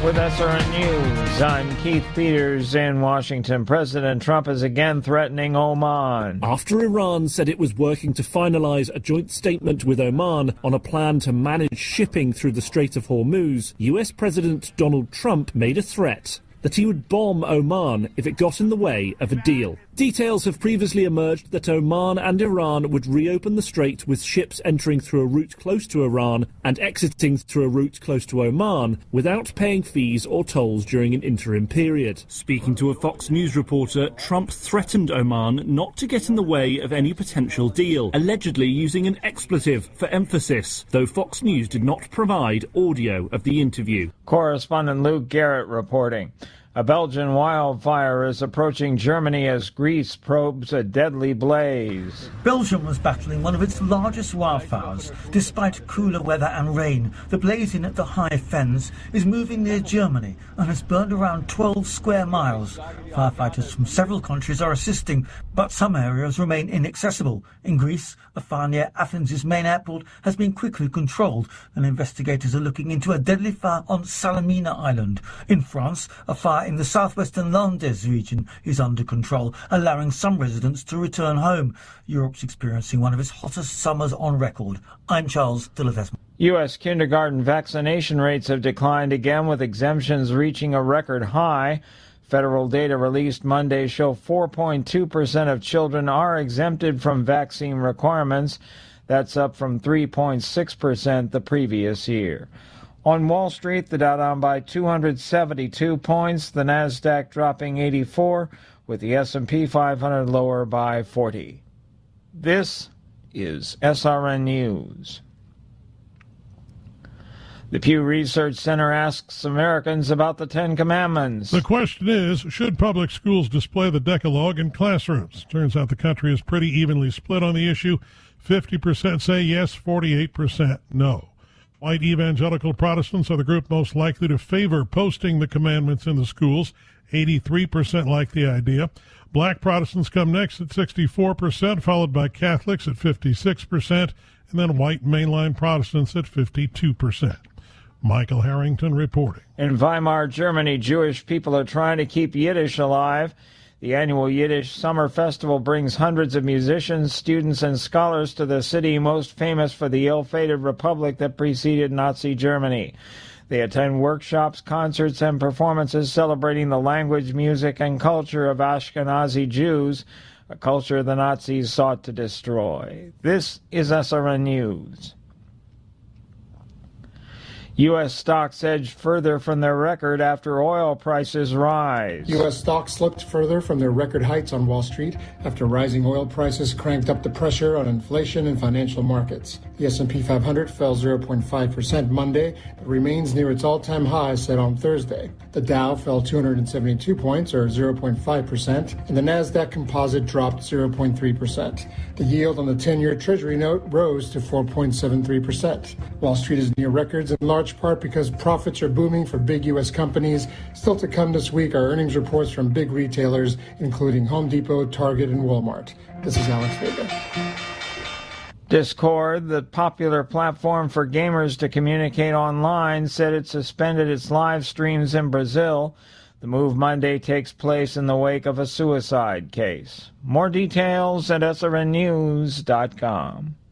with SRN News. I'm Keith Peters in Washington. President Trump is again threatening Oman. After Iran said it was working to finalize a joint statement with Oman on a plan to manage shipping through the Strait of Hormuz, US President Donald Trump made a threat that he would bomb Oman if it got in the way of a deal. Details have previously emerged that Oman and Iran would reopen the strait with ships entering through a route close to Iran and exiting through a route close to Oman without paying fees or tolls during an interim period. Speaking to a Fox News reporter, Trump threatened Oman not to get in the way of any potential deal, allegedly using an expletive for emphasis, though Fox News did not provide audio of the interview. Correspondent Luke Garrett reporting. A Belgian wildfire is approaching Germany as Greece probes a deadly blaze. Belgium was battling one of its largest wildfires. Despite cooler weather and rain, the blaze in the High Fens is moving near Germany and has burned around 12 square miles. Firefighters from several countries are assisting, but some areas remain inaccessible. In Greece, a fire near Athens' main airport has been quickly controlled, and investigators are looking into a deadly fire on Salamina Island. In France, a fire in the southwestern Landes region is under control, allowing some residents to return home. Europe's experiencing one of its hottest summers on record. I'm Charles de Ledesma. U.S. kindergarten vaccination rates have declined again, with exemptions reaching a record high. Federal data released Monday show 4.2% of children are exempted from vaccine requirements. That's up from 3.6% the previous year. On Wall Street, the Dow down by 272 points, the Nasdaq dropping 84, with the S&P 500 lower by 40. This is SRN News. The Pew Research Center asks Americans about the Ten Commandments. The question is, should public schools display the Decalogue in classrooms? Turns out the country is pretty evenly split on the issue. 50% say yes, 48% no. White evangelical Protestants are the group most likely to favor posting the commandments in the schools. 83% like the idea. Black Protestants come next at 64%, followed by Catholics at 56%, and then white mainline Protestants at 52%. Michael Harrington reporting. In Weimar, Germany, Jewish people are trying to keep Yiddish alive. The annual Yiddish Summer Festival brings hundreds of musicians, students, and scholars to the city most famous for the ill-fated republic that preceded Nazi Germany. They attend workshops, concerts, and performances celebrating the language, music, and culture of Ashkenazi Jews, a culture the Nazis sought to destroy. This is SRN News. U.S. stocks edged further from their record after oil prices rise. U.S. stocks slipped further from their record heights on Wall Street after rising oil prices cranked up the pressure on inflation and financial markets. The S&P 500 fell 0.5% Monday, but remains near its all-time high set on Thursday. The Dow fell 272 points, or 0.5%, and the Nasdaq Composite dropped 0.3%. The yield on the 10-year Treasury note rose to 4.73%. Wall Street is near records in large part because profits are booming for big U.S. companies. Still to come this week are earnings reports from big retailers, including Home Depot, Target, and Walmart. This is Alex Vega. Discord, the popular platform for gamers to communicate online, said it suspended its live streams in Brazil. The move Monday takes place in the wake of a suicide case. More details at srnnews.com.